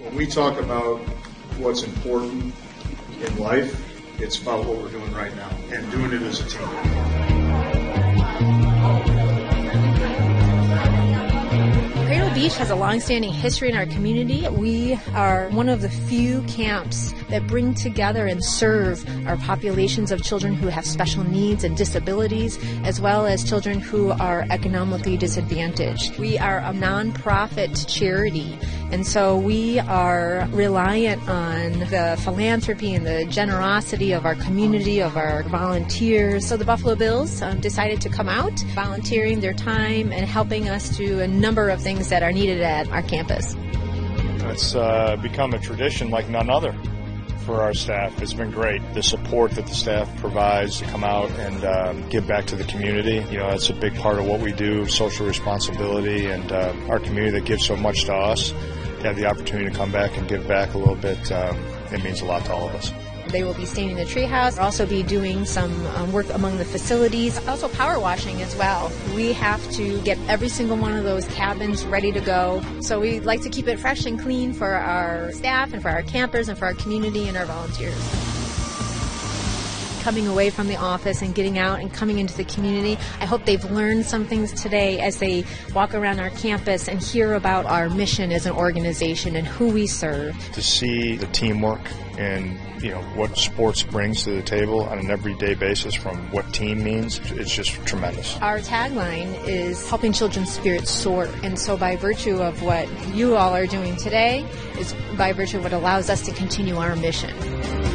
When we talk about what's important in life, it's about what we're doing right now and doing it as a team. Cradle Beach has a long-standing history in our community. We are one of the few camps that bring together and serve our populations of children who have special needs and disabilities, as well as children who are economically disadvantaged. We are a nonprofit charity, and so we are reliant on the philanthropy and the generosity of our community, of our volunteers. So the Buffalo Bills decided to come out, volunteering their time and helping us do a number of things that are needed at our campus. It's become a tradition like none other for our staff. It's been great. The support that the staff provides to come out and give back to the community. You know, that's a big part of what we do, social responsibility, and our community that gives so much to us. To have the opportunity to come back and give back a little bit, it means a lot to all of us. They will be staying in the treehouse. We'll also be doing some work among the facilities, also power washing as well. We have to get every single one of those cabins ready to go. So we like to keep it fresh and clean for our staff and for our campers and for our community and our volunteers. Coming away from the office and getting out and coming into the community, I hope they've learned some things today as they walk around our campus and hear about our mission as an organization and who we serve. To see the teamwork and what sports brings to the table on an everyday basis, from what team means, it's just tremendous. Our tagline is helping children's spirits soar, and so by virtue of what you all are doing today is by virtue of what allows us to continue our mission.